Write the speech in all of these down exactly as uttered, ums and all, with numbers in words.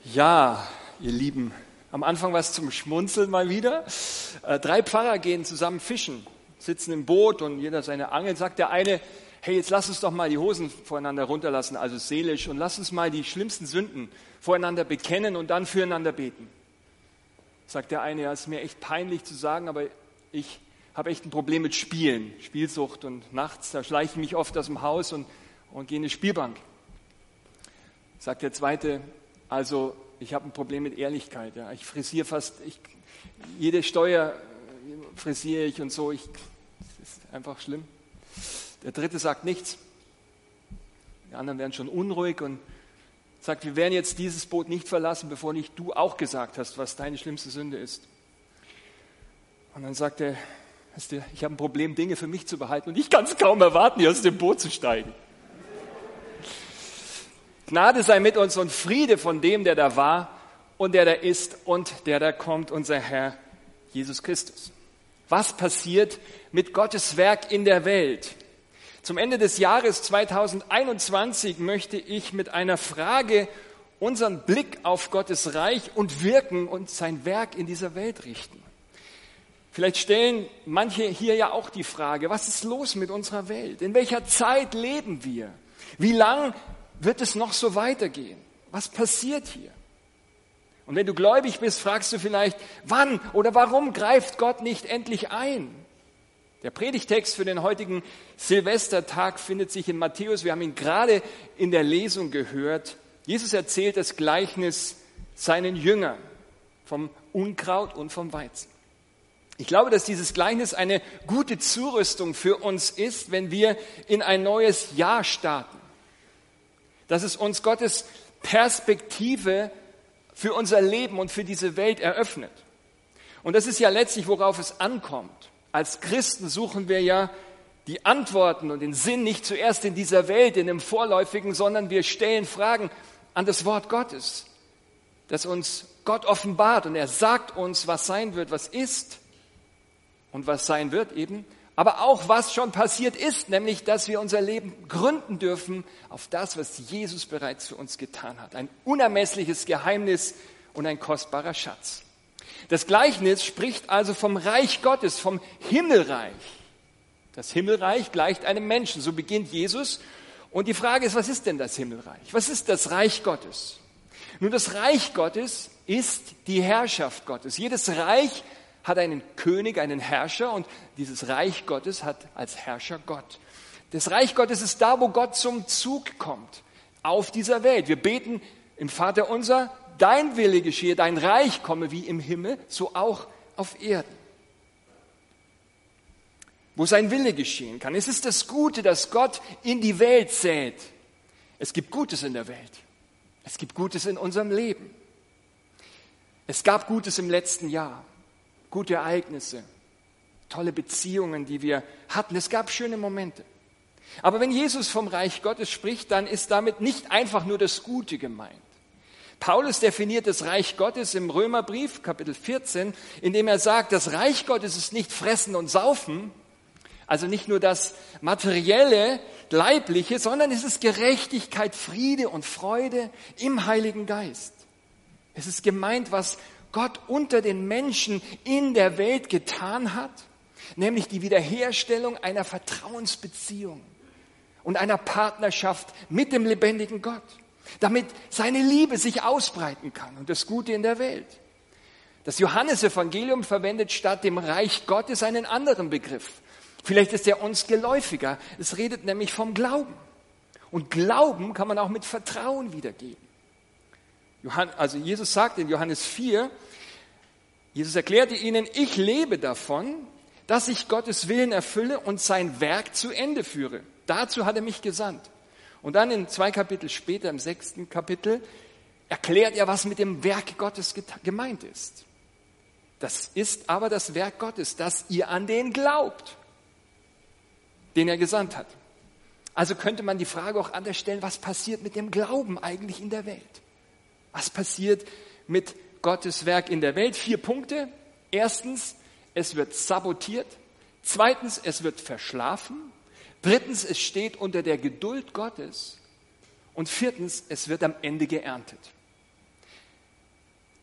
Ja, ihr Lieben, am Anfang was zum Schmunzeln mal wieder. Äh, drei Pfarrer gehen zusammen fischen, sitzen im Boot und jeder seine Angel. Sagt der eine, hey, jetzt lass uns doch mal die Hosen voreinander runterlassen, also seelisch, und lass uns mal die schlimmsten Sünden voreinander bekennen und dann füreinander beten. Sagt der eine, ja, es ist mir echt peinlich zu sagen, aber ich habe echt ein Problem mit Spielen, Spielsucht, und nachts, da schleiche ich mich oft aus dem Haus und, und gehe in eine Spielbank. Sagt der zweite, also ich habe ein Problem mit Ehrlichkeit. Ja. Ich frisiere fast, ich, jede Steuer frisiere ich und so. Ich, das ist einfach schlimm. Der dritte sagt nichts. Die anderen werden schon unruhig und sagt, wir werden jetzt dieses Boot nicht verlassen, bevor nicht du auch gesagt hast, was deine schlimmste Sünde ist. Und dann sagt er, weißt du, ich habe ein Problem, Dinge für mich zu behalten und ich kann es kaum erwarten, hier aus dem Boot zu steigen. Gnade sei mit uns und Friede von dem, der da war und der da ist und der da kommt, unser Herr Jesus Christus. Was passiert mit Gottes Werk in der Welt? Zum Ende des Jahres zweitausendeinundzwanzig möchte ich mit einer Frage unseren Blick auf Gottes Reich und Wirken und sein Werk in dieser Welt richten. Vielleicht stellen manche hier ja auch die Frage, was ist los mit unserer Welt? In welcher Zeit leben wir? Wie lang wird es noch so weitergehen? Was passiert hier? Und wenn du gläubig bist, fragst du vielleicht, wann oder warum greift Gott nicht endlich ein? Der Predigtext für den heutigen Silvestertag findet sich in Matthäus. Wir haben ihn gerade in der Lesung gehört. Jesus erzählt das Gleichnis seinen Jüngern vom Unkraut und vom Weizen. Ich glaube, dass dieses Gleichnis eine gute Zurüstung für uns ist, wenn wir in ein neues Jahr starten. Dass es uns Gottes Perspektive für unser Leben und für diese Welt eröffnet. Und das ist ja letztlich, worauf es ankommt. Als Christen suchen wir ja die Antworten und den Sinn nicht zuerst in dieser Welt, in dem Vorläufigen, sondern wir stellen Fragen an das Wort Gottes, das uns Gott offenbart. Und er sagt uns, was sein wird, was ist und was sein wird eben. Aber auch, was schon passiert ist, nämlich, dass wir unser Leben gründen dürfen auf das, was Jesus bereits für uns getan hat. Ein unermessliches Geheimnis und ein kostbarer Schatz. Das Gleichnis spricht also vom Reich Gottes, vom Himmelreich. Das Himmelreich gleicht einem Menschen, so beginnt Jesus. Und die Frage ist, was ist denn das Himmelreich? Was ist das Reich Gottes? Nun, das Reich Gottes ist die Herrschaft Gottes. Jedes Reich hat einen König, einen Herrscher, und dieses Reich Gottes hat als Herrscher Gott. Das Reich Gottes ist da, wo Gott zum Zug kommt, auf dieser Welt. Wir beten im Vater unser, dein Wille geschehe, dein Reich komme wie im Himmel, so auch auf Erden. Wo sein Wille geschehen kann. Es ist das Gute, das Gott in die Welt sät. Es gibt Gutes in der Welt. Es gibt Gutes in unserem Leben. Es gab Gutes im letzten Jahr. Gute Ereignisse, tolle Beziehungen, die wir hatten. Es gab schöne Momente. Aber wenn Jesus vom Reich Gottes spricht, dann ist damit nicht einfach nur das Gute gemeint. Paulus definiert das Reich Gottes im Römerbrief, Kapitel vierzehn, indem er sagt, das Reich Gottes ist nicht Fressen und Saufen, also nicht nur das Materielle, Leibliche, sondern es ist Gerechtigkeit, Friede und Freude im Heiligen Geist. Es ist gemeint, was Gott unter den Menschen in der Welt getan hat, nämlich die Wiederherstellung einer Vertrauensbeziehung und einer Partnerschaft mit dem lebendigen Gott, damit seine Liebe sich ausbreiten kann und das Gute in der Welt. Das Johannesevangelium verwendet statt dem Reich Gottes einen anderen Begriff. Vielleicht ist er uns geläufiger. Es redet nämlich vom Glauben. Und Glauben kann man auch mit Vertrauen wiedergeben. Also Jesus sagt in Johannes vier, Jesus erklärte ihnen, ich lebe davon, dass ich Gottes Willen erfülle und sein Werk zu Ende führe. Dazu hat er mich gesandt. Und dann in zwei Kapitel später, im sechsten Kapitel, erklärt er, was mit dem Werk Gottes gemeint ist. Das ist aber das Werk Gottes, dass ihr an den glaubt, den er gesandt hat. Also könnte man die Frage auch anders stellen, was passiert mit dem Glauben eigentlich in der Welt? Was passiert mit Gottes Werk in der Welt? Vier Punkte. Erstens, es wird sabotiert. Zweitens, es wird verschlafen. Drittens, es steht unter der Geduld Gottes. Und viertens, es wird am Ende geerntet.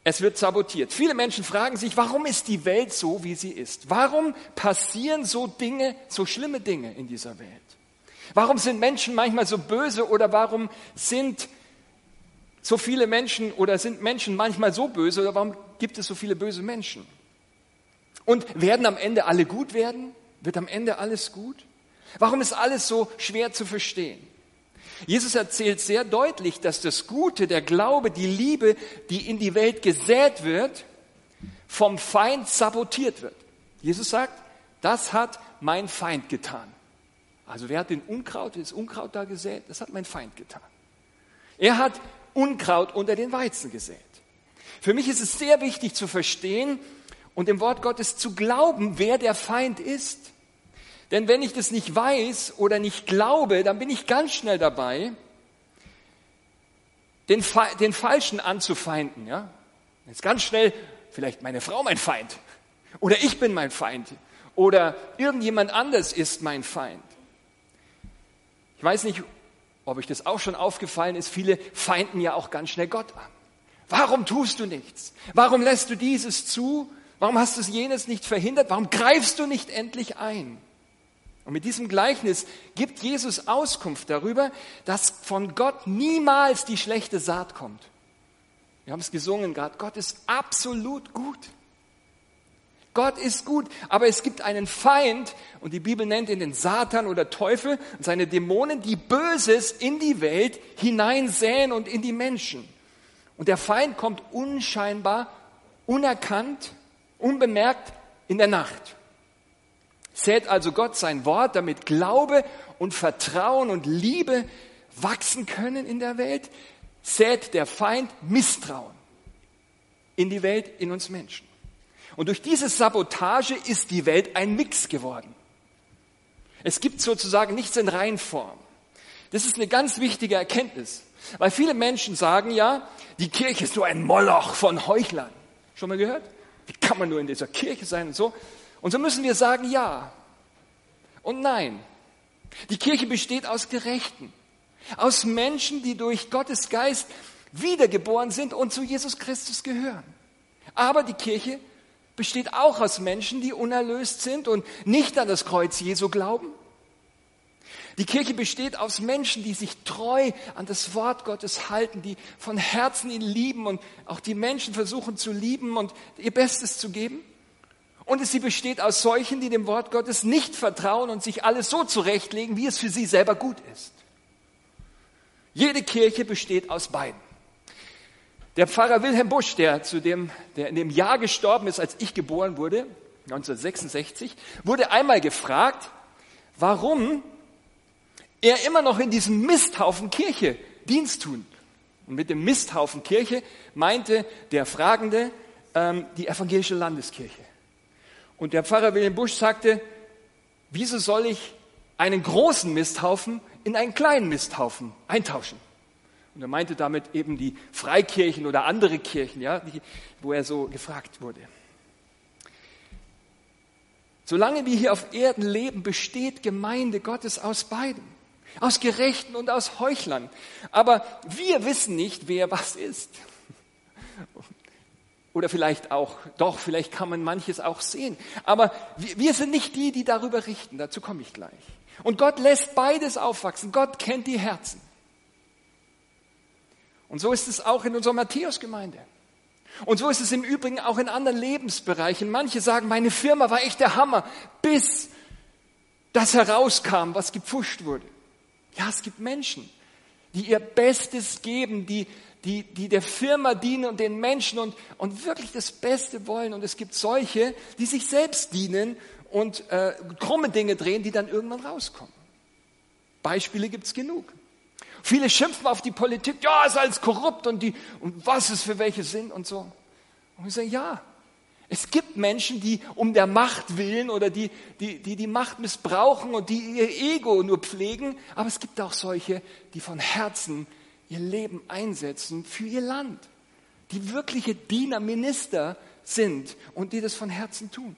Es wird sabotiert. Viele Menschen fragen sich, warum ist die Welt so, wie sie ist? Warum passieren so Dinge, so schlimme Dinge in dieser Welt? Warum sind Menschen manchmal so böse oder warum sind so viele Menschen oder sind Menschen manchmal so böse oder warum gibt es so viele böse Menschen? Und werden am Ende alle gut werden? Wird am Ende alles gut? Warum ist alles so schwer zu verstehen? Jesus erzählt sehr deutlich, dass das Gute, der Glaube, die Liebe, die in die Welt gesät wird, vom Feind sabotiert wird. Jesus sagt, das hat mein Feind getan. Also wer hat den Unkraut, das Unkraut da gesät? Das hat mein Feind getan. Er hat Unkraut unter den Weizen gesät. Für mich ist es sehr wichtig zu verstehen und im Wort Gottes zu glauben, wer der Feind ist. Denn wenn ich das nicht weiß oder nicht glaube, dann bin ich ganz schnell dabei, den, den Falschen anzufeinden. Ja? Jetzt ganz schnell, vielleicht meine Frau mein Feind oder ich bin mein Feind oder irgendjemand anders ist mein Feind. Ich weiß nicht, ob euch das auch schon aufgefallen ist, viele feinden ja auch ganz schnell Gott an. Warum tust du nichts? Warum lässt du dieses zu? Warum hast du jenes nicht verhindert? Warum greifst du nicht endlich ein? Und mit diesem Gleichnis gibt Jesus Auskunft darüber, dass von Gott niemals die schlechte Saat kommt. Wir haben es gesungen gerade, Gott ist absolut gut. Gott ist gut, aber es gibt einen Feind und die Bibel nennt ihn den Satan oder Teufel und seine Dämonen, die Böses in die Welt hineinsäen und in die Menschen. Und der Feind kommt unscheinbar, unerkannt, unbemerkt in der Nacht. Sät also Gott sein Wort, damit Glaube und Vertrauen und Liebe wachsen können in der Welt, sät der Feind Misstrauen in die Welt, in uns Menschen. Und durch diese Sabotage ist die Welt ein Mix geworden. Es gibt sozusagen nichts in Reinform. Das ist eine ganz wichtige Erkenntnis, weil viele Menschen sagen ja, die Kirche ist nur ein Moloch von Heuchlern. Schon mal gehört? Wie kann man nur in dieser Kirche sein und so? Und so müssen wir sagen, ja und nein. Die Kirche besteht aus Gerechten, aus Menschen, die durch Gottes Geist wiedergeboren sind und zu Jesus Christus gehören. Aber die Kirche besteht auch aus Menschen, die unerlöst sind und nicht an das Kreuz Jesu glauben. Die Kirche besteht aus Menschen, die sich treu an das Wort Gottes halten, die von Herzen ihn lieben und auch die Menschen versuchen zu lieben und ihr Bestes zu geben. Und sie besteht aus solchen, die dem Wort Gottes nicht vertrauen und sich alles so zurechtlegen, wie es für sie selber gut ist. Jede Kirche besteht aus beiden. Der Pfarrer Wilhelm Busch, der, zu dem, der in dem Jahr gestorben ist, als ich geboren wurde, neunzehnhundertsechsundsechzig, wurde einmal gefragt, warum er immer noch in diesem Misthaufen Kirche Dienst tun. Und mit dem Misthaufen Kirche meinte der Fragende ähm, die evangelische Landeskirche. Und der Pfarrer Wilhelm Busch sagte, wieso soll ich einen großen Misthaufen in einen kleinen Misthaufen eintauschen? Und er meinte damit eben die Freikirchen oder andere Kirchen, ja, die, wo er so gefragt wurde. Solange wir hier auf Erden leben, besteht Gemeinde Gottes aus beiden. Aus Gerechten und aus Heuchlern. Aber wir wissen nicht, wer was ist. Oder vielleicht auch, doch, vielleicht kann man manches auch sehen. Aber wir, wir sind nicht die, die darüber richten. Dazu komme ich gleich. Und Gott lässt beides aufwachsen. Gott kennt die Herzen. Und so ist es auch in unserer Matthäusgemeinde. Und so ist es im Übrigen auch in anderen Lebensbereichen. Manche sagen, meine Firma war echt der Hammer, bis das herauskam, was gepfuscht wurde. Ja, es gibt Menschen, die ihr Bestes geben, die, die, die der Firma dienen und den Menschen und, und wirklich das Beste wollen. Und es gibt solche, die sich selbst dienen und äh, krumme Dinge drehen, die dann irgendwann rauskommen. Beispiele gibt's genug. Viele schimpfen auf die Politik, ja, ist alles korrupt und, die, und was es für welche sind und so. Und wir sagen, ja, es gibt Menschen, die um der Macht willen oder die, die, die die Macht missbrauchen und die ihr Ego nur pflegen. Aber es gibt auch solche, die von Herzen ihr Leben einsetzen für ihr Land. Die wirkliche Diener, Minister sind und die das von Herzen tun.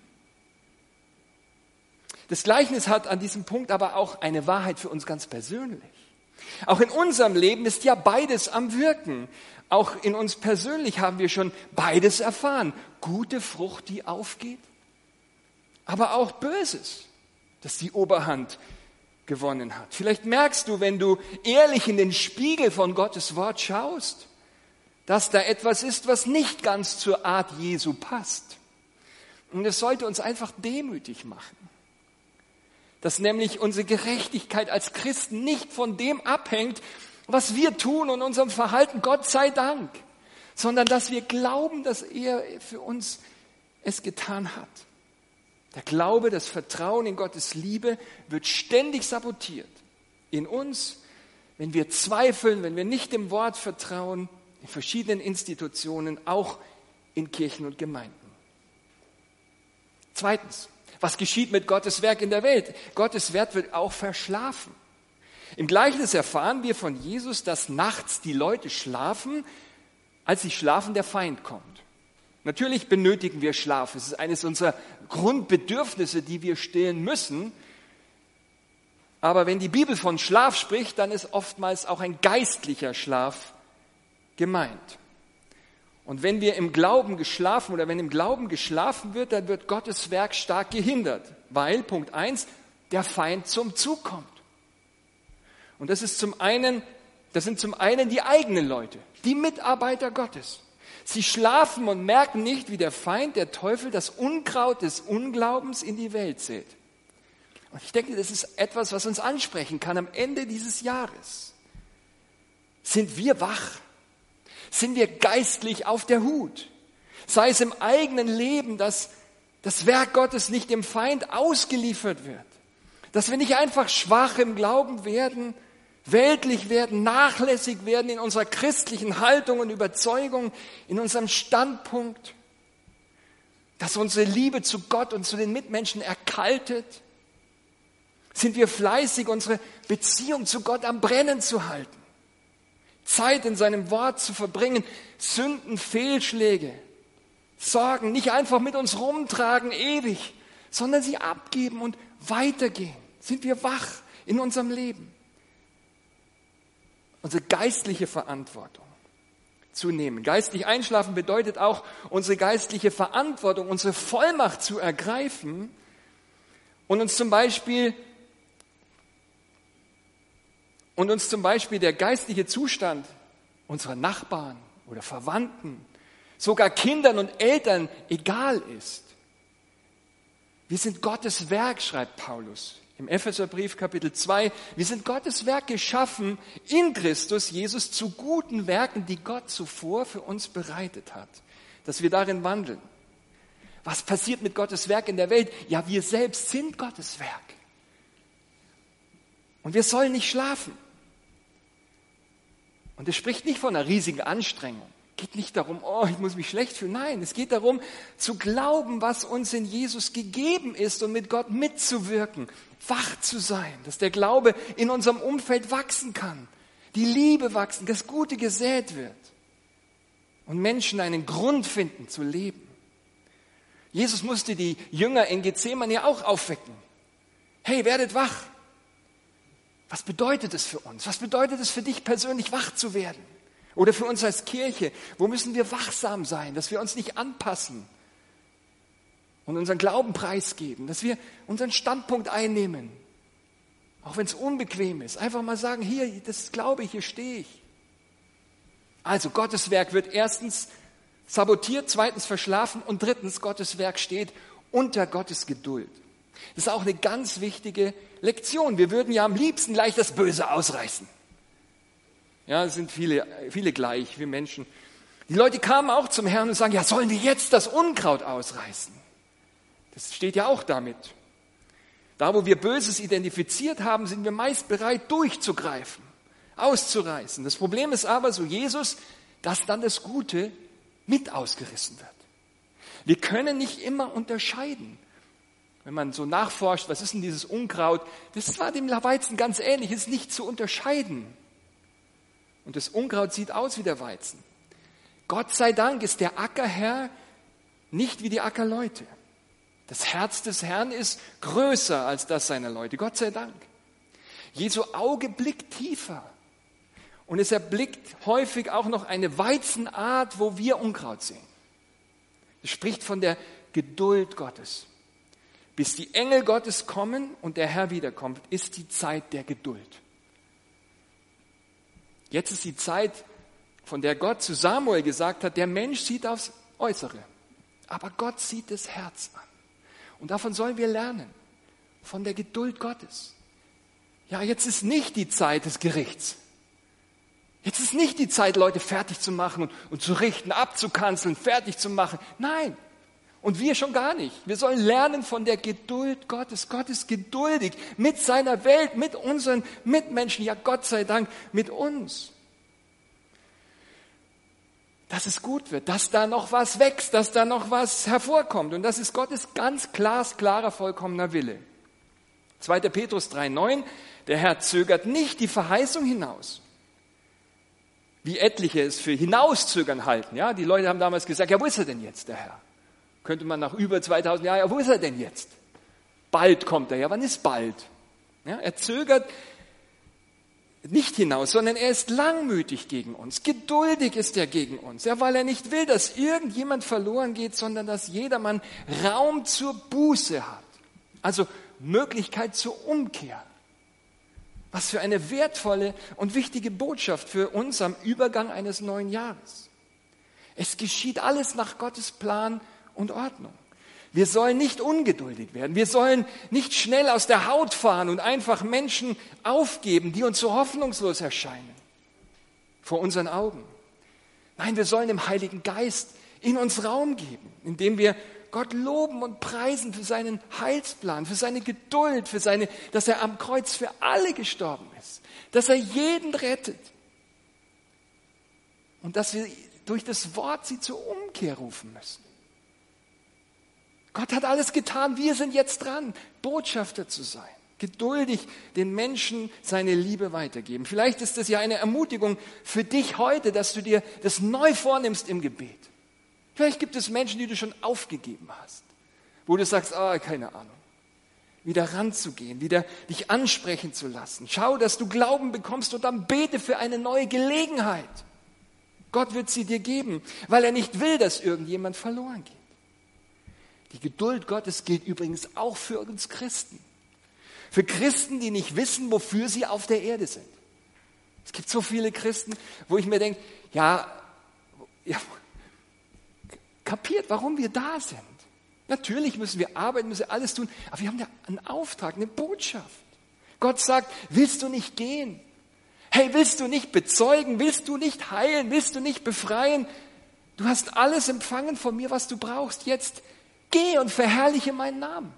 Das Gleichnis hat an diesem Punkt aber auch eine Wahrheit für uns ganz persönlich. Auch in unserem Leben ist ja beides am Wirken. Auch in uns persönlich haben wir schon beides erfahren. Gute Frucht, die aufgeht, aber auch Böses, das die Oberhand gewonnen hat. Vielleicht merkst du, wenn du ehrlich in den Spiegel von Gottes Wort schaust, dass da etwas ist, was nicht ganz zur Art Jesu passt. Und es sollte uns einfach demütig machen. Dass nämlich unsere Gerechtigkeit als Christen nicht von dem abhängt, was wir tun und unserem Verhalten, Gott sei Dank, sondern dass wir glauben, dass er für uns es getan hat. Der Glaube, das Vertrauen in Gottes Liebe wird ständig sabotiert. In uns, wenn wir zweifeln, wenn wir nicht dem Wort vertrauen, in verschiedenen Institutionen, auch in Kirchen und Gemeinden. Zweitens, was geschieht mit Gottes Werk in der Welt? Gottes Werk wird auch verschlafen. Im Gleichnis erfahren wir von Jesus, dass nachts die Leute schlafen, als sie schlafen, der Feind kommt. Natürlich benötigen wir Schlaf. Es ist eines unserer Grundbedürfnisse, die wir stillen müssen. Aber wenn die Bibel von Schlaf spricht, dann ist oftmals auch ein geistlicher Schlaf gemeint. Und wenn wir im Glauben geschlafen oder wenn im Glauben geschlafen wird, dann wird Gottes Werk stark gehindert, weil, Punkt eins, der Feind zum Zug kommt. Und das ist zum einen, das sind zum einen die eigenen Leute, die Mitarbeiter Gottes. Sie schlafen und merken nicht, wie der Feind, der Teufel, das Unkraut des Unglaubens in die Welt sät. Und ich denke, das ist etwas, was uns ansprechen kann am Ende dieses Jahres. Sind wir wach? Sind wir geistlich auf der Hut? Sei es im eigenen Leben, dass das Werk Gottes nicht dem Feind ausgeliefert wird. Dass wir nicht einfach schwach im Glauben werden, weltlich werden, nachlässig werden in unserer christlichen Haltung und Überzeugung, in unserem Standpunkt. Dass unsere Liebe zu Gott und zu den Mitmenschen erkaltet. Sind wir fleißig, unsere Beziehung zu Gott am Brennen zu halten. Zeit in seinem Wort zu verbringen, Sünden, Fehlschläge, Sorgen nicht einfach mit uns rumtragen ewig, sondern sie abgeben und weitergehen. Sind wir wach in unserem Leben? Unsere geistliche Verantwortung zu nehmen. Geistlich einschlafen bedeutet auch, unsere geistliche Verantwortung, unsere Vollmacht zu ergreifen und uns zum Beispiel Und uns zum Beispiel der geistliche Zustand unserer Nachbarn oder Verwandten, sogar Kindern und Eltern egal ist. Wir sind Gottes Werk, schreibt Paulus im Epheserbrief Kapitel zwei. Wir sind Gottes Werk geschaffen in Christus Jesus zu guten Werken, die Gott zuvor für uns bereitet hat, dass wir darin wandeln. Was passiert mit Gottes Werk in der Welt? Ja, wir selbst sind Gottes Werk. Und wir sollen nicht schlafen. Und es spricht nicht von einer riesigen Anstrengung. Es geht nicht darum, oh, ich muss mich schlecht fühlen. Nein, es geht darum, zu glauben, was uns in Jesus gegeben ist und mit Gott mitzuwirken, wach zu sein, dass der Glaube in unserem Umfeld wachsen kann, die Liebe wachsen, das Gute gesät wird und Menschen einen Grund finden zu leben. Jesus musste die Jünger in Gethsemane auch aufwecken. Hey, werdet wach. Was bedeutet es für uns? Was bedeutet es für dich persönlich, wach zu werden? Oder für uns als Kirche? Wo müssen wir wachsam sein, dass wir uns nicht anpassen und unseren Glauben preisgeben, dass wir unseren Standpunkt einnehmen, auch wenn es unbequem ist. Einfach mal sagen, hier, das glaube ich, hier stehe ich. Also Gottes Werk wird erstens sabotiert, zweitens verschlafen und drittens Gottes Werk steht unter Gottes Geduld. Das ist auch eine ganz wichtige Lektion. Wir würden ja am liebsten gleich das Böse ausreißen. Ja, es sind viele, viele gleich, wir Menschen. Die Leute kamen auch zum Herrn und sagen, ja, sollen wir jetzt das Unkraut ausreißen? Das steht ja auch damit. Da, wo wir Böses identifiziert haben, sind wir meist bereit, durchzugreifen, auszureißen. Das Problem ist aber, so Jesus, dass dann das Gute mit ausgerissen wird. Wir können nicht immer unterscheiden. Wenn man so nachforscht, was ist denn dieses Unkraut? Das war dem Weizen ganz ähnlich, es ist nicht zu unterscheiden. Und das Unkraut sieht aus wie der Weizen. Gott sei Dank ist der Ackerherr nicht wie die Ackerleute. Das Herz des Herrn ist größer als das seiner Leute. Gott sei Dank. Jesu Auge blickt tiefer. Und es erblickt häufig auch noch eine Weizenart, wo wir Unkraut sehen. Es spricht von der Geduld Gottes. Bis die Engel Gottes kommen und der Herr wiederkommt, ist die Zeit der Geduld. Jetzt ist die Zeit, von der Gott zu Samuel gesagt hat, der Mensch sieht aufs Äußere, aber Gott sieht das Herz an. Und davon sollen wir lernen, von der Geduld Gottes. Ja, jetzt ist nicht die Zeit des Gerichts. Jetzt ist nicht die Zeit, Leute fertig zu machen und, und zu richten, abzukanzeln, fertig zu machen. Nein, und wir schon gar nicht. Wir sollen lernen von der Geduld Gottes. Gott ist geduldig mit seiner Welt, mit unseren Mitmenschen, ja Gott sei Dank mit uns. Dass es gut wird, dass da noch was wächst, dass da noch was hervorkommt. Und das ist Gottes ganz glasklarer, vollkommener Wille. zweiter Petrus drei neun, der Herr zögert nicht die Verheißung hinaus, wie etliche es für hinauszögern halten. Ja, die Leute haben damals gesagt, ja, wo ist er denn jetzt, der Herr? Könnte man nach über zweitausend Jahren, ja, wo ist er denn jetzt? Bald kommt er, ja, wann ist bald? Ja, er zögert nicht hinaus, sondern er ist langmütig gegen uns. Geduldig ist er gegen uns, ja, weil er nicht will, dass irgendjemand verloren geht, sondern dass jedermann Raum zur Buße hat. Also Möglichkeit zur Umkehr. Was für eine wertvolle und wichtige Botschaft für uns am Übergang eines neuen Jahres. Es geschieht alles nach Gottes Plan und Ordnung. Wir sollen nicht ungeduldig werden. Wir sollen nicht schnell aus der Haut fahren und einfach Menschen aufgeben, die uns so hoffnungslos erscheinen vor unseren Augen. Nein, wir sollen dem Heiligen Geist in uns Raum geben, indem wir Gott loben und preisen für seinen Heilsplan, für seine Geduld, für seine, dass er am Kreuz für alle gestorben ist, dass er jeden rettet und dass wir durch das Wort sie zur Umkehr rufen müssen. Gott hat alles getan, wir sind jetzt dran, Botschafter zu sein, geduldig den Menschen seine Liebe weitergeben. Vielleicht ist das ja eine Ermutigung für dich heute, dass du dir das neu vornimmst im Gebet. Vielleicht gibt es Menschen, die du schon aufgegeben hast, wo du sagst, ah, keine Ahnung, wieder ranzugehen, wieder dich ansprechen zu lassen. Schau, dass du Glauben bekommst und dann bete für eine neue Gelegenheit. Gott wird sie dir geben, weil er nicht will, dass irgendjemand verloren geht. Die Geduld Gottes gilt übrigens auch für uns Christen. Für Christen, die nicht wissen, wofür sie auf der Erde sind. Es gibt so viele Christen, wo ich mir denke, ja, ja kapiert, warum wir da sind. Natürlich müssen wir arbeiten, müssen alles tun, aber wir haben ja einen Auftrag, eine Botschaft. Gott sagt, willst du nicht gehen? Hey, willst du nicht bezeugen? Willst du nicht heilen? Willst du nicht befreien? Du hast alles empfangen von mir, was du brauchst. Jetzt geh und verherrliche meinen Namen.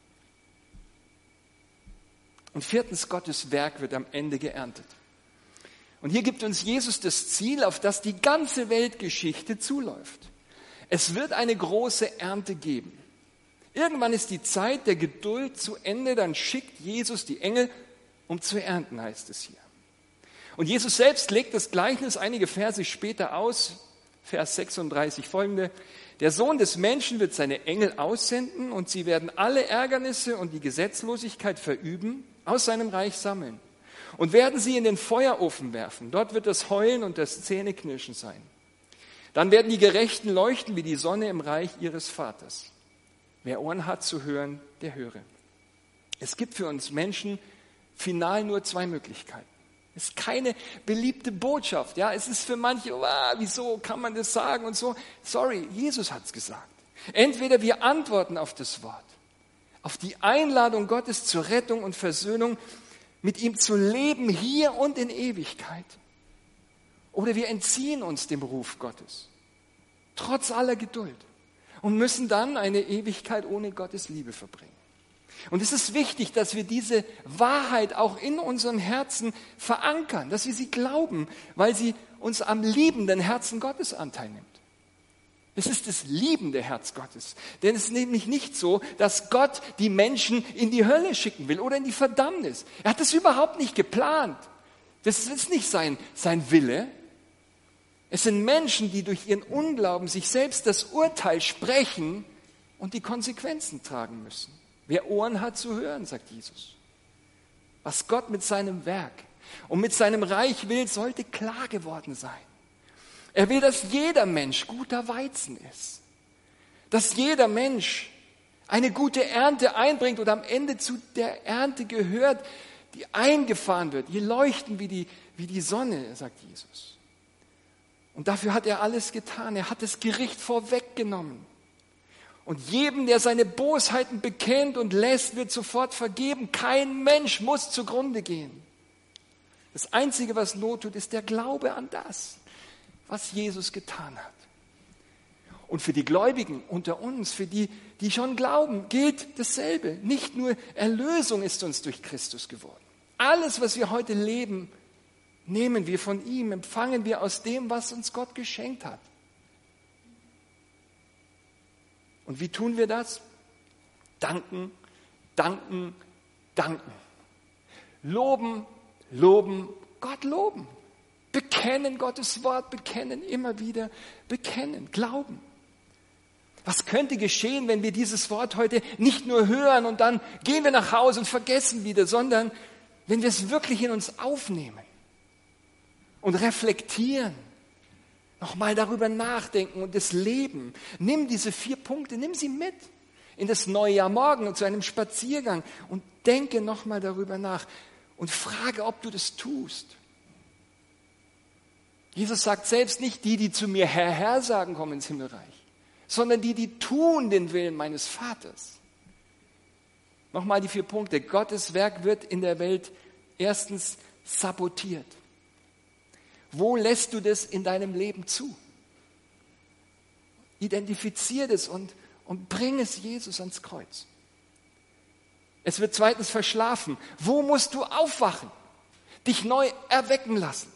Und viertens, Gottes Werk wird am Ende geerntet. Und hier gibt uns Jesus das Ziel, auf das die ganze Weltgeschichte zuläuft. Es wird eine große Ernte geben. Irgendwann ist die Zeit der Geduld zu Ende, dann schickt Jesus die Engel, um zu ernten, heißt es hier. Und Jesus selbst legt das Gleichnis einige Verse später aus, Vers sechsunddreißig folgende. Der Sohn des Menschen wird seine Engel aussenden und sie werden alle Ärgernisse und die Gesetzlosigkeit verüben, aus seinem Reich sammeln und werden sie in den Feuerofen werfen. Dort wird das Heulen und das Zähneknirschen sein. Dann werden die Gerechten leuchten wie die Sonne im Reich ihres Vaters. Wer Ohren hat zu hören, der höre. Es gibt für uns Menschen final nur zwei Möglichkeiten. Es ist keine beliebte Botschaft. Ja, es ist für manche, oh, wieso kann man das sagen und so. Sorry, Jesus hat es gesagt. Entweder wir antworten auf das Wort, auf die Einladung Gottes zur Rettung und Versöhnung, mit ihm zu leben hier und in Ewigkeit. Oder wir entziehen uns dem Ruf Gottes, trotz aller Geduld, und müssen dann eine Ewigkeit ohne Gottes Liebe verbringen. Und es ist wichtig, dass wir diese Wahrheit auch in unserem Herzen verankern, dass wir sie glauben, weil sie uns am liebenden Herzen Gottes Anteil nimmt. Es ist das liebende Herz Gottes. Denn es ist nämlich nicht so, dass Gott die Menschen in die Hölle schicken will oder in die Verdammnis. Er hat das überhaupt nicht geplant. Das ist nicht sein, sein Wille. Es sind Menschen, die durch ihren Unglauben sich selbst das Urteil sprechen und die Konsequenzen tragen müssen. Wer Ohren hat zu hören, sagt Jesus. was Gott mit seinem Werk und mit seinem Reich will, sollte klar geworden sein. Er will, dass jeder Mensch guter Weizen ist. Dass jeder Mensch eine gute Ernte einbringt und am Ende zu der Ernte gehört, die eingefahren wird. Die leuchten wie die, wie die Sonne, sagt Jesus. Und dafür hat er alles getan. Er hat das Gericht vorweggenommen. Und jedem, der seine Bosheiten bekennt und lässt, wird sofort vergeben. Kein Mensch muss zugrunde gehen. Das Einzige, was Not tut, ist der Glaube an das, was Jesus getan hat. Und für die Gläubigen unter uns, für die, die schon glauben, gilt dasselbe. Nicht nur Erlösung ist uns durch Christus geworden. Alles, was wir heute leben, nehmen wir von ihm, empfangen wir aus dem, was uns Gott geschenkt hat. Und wie tun wir das? Danken, danken, danken. Loben, loben, Gott loben. Bekennen, Gottes Wort bekennen, immer wieder bekennen, glauben. Was könnte geschehen, wenn wir dieses Wort heute nicht nur hören und dann gehen wir nach Hause und vergessen wieder, sondern wenn wir es wirklich in uns aufnehmen und reflektieren, nochmal darüber nachdenken und es leben. Nimm diese vier Punkte, nimm sie mit in das neue Jahr morgen und zu einem Spaziergang und denke nochmal darüber nach und frage, ob du das tust. Jesus sagt selbst nicht, die, die zu mir Herr, Herr sagen, kommen ins Himmelreich, sondern die, die tun den Willen meines Vaters. Nochmal die vier Punkte. Gottes Werk wird in der Welt erstens sabotiert. Wo lässt du das in deinem Leben zu? Identifizier das und, und bring es Jesus ans Kreuz. Es wird zweitens verschlafen. Wo musst du aufwachen? Dich neu erwecken lassen.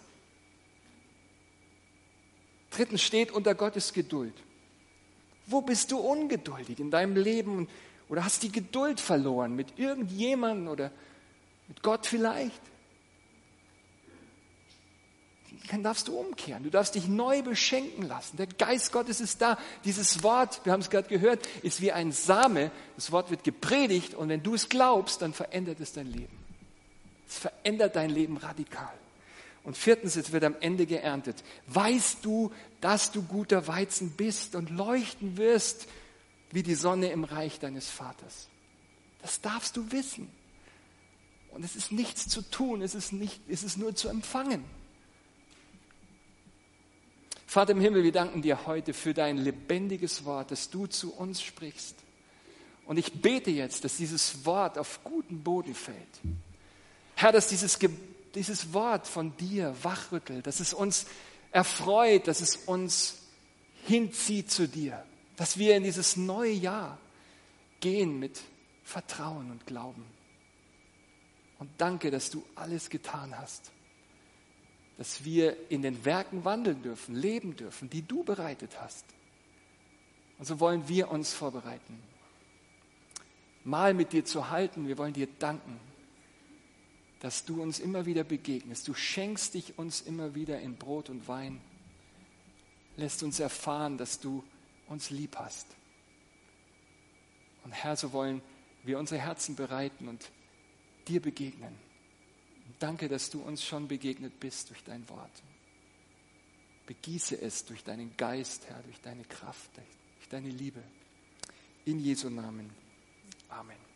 Drittens steht unter Gottes Geduld. Wo bist du ungeduldig in deinem Leben oder hast die Geduld verloren mit irgendjemandem oder mit Gott vielleicht? Dann darfst du umkehren. Du darfst dich neu beschenken lassen. Der Geist Gottes ist da. Dieses Wort, wir haben es gerade gehört, ist wie ein Same. Das Wort wird gepredigt und wenn du es glaubst, dann verändert es dein Leben. Es verändert dein Leben radikal. Und viertens, es wird am Ende geerntet. Weißt du, dass du guter Weizen bist und leuchten wirst wie die Sonne im Reich deines Vaters? Das darfst du wissen. Und es ist nichts zu tun, es ist, nicht, es ist nur zu empfangen. Vater im Himmel, wir danken dir heute für dein lebendiges Wort, das du zu uns sprichst. Und ich bete jetzt, dass dieses Wort auf guten Boden fällt. Herr, dass dieses Gebet, dieses Wort von dir wachrüttelt, dass es uns erfreut, dass es uns hinzieht zu dir, dass wir in dieses neue Jahr gehen mit Vertrauen und Glauben. Und danke, dass du alles getan hast, dass wir in den Werken wandeln dürfen, leben dürfen, die du bereitet hast. Und so wollen wir uns vorbereiten, mal mit dir zu halten. Wir wollen dir danken, dass du uns immer wieder begegnest. Du schenkst dich uns immer wieder in Brot und Wein. Lässt uns erfahren, dass du uns lieb hast. Und Herr, so wollen wir unsere Herzen bereiten und dir begegnen. Und danke, dass du uns schon begegnet bist durch dein Wort. Begieße es durch deinen Geist, Herr, durch deine Kraft, durch deine Liebe. In Jesu Namen. Amen.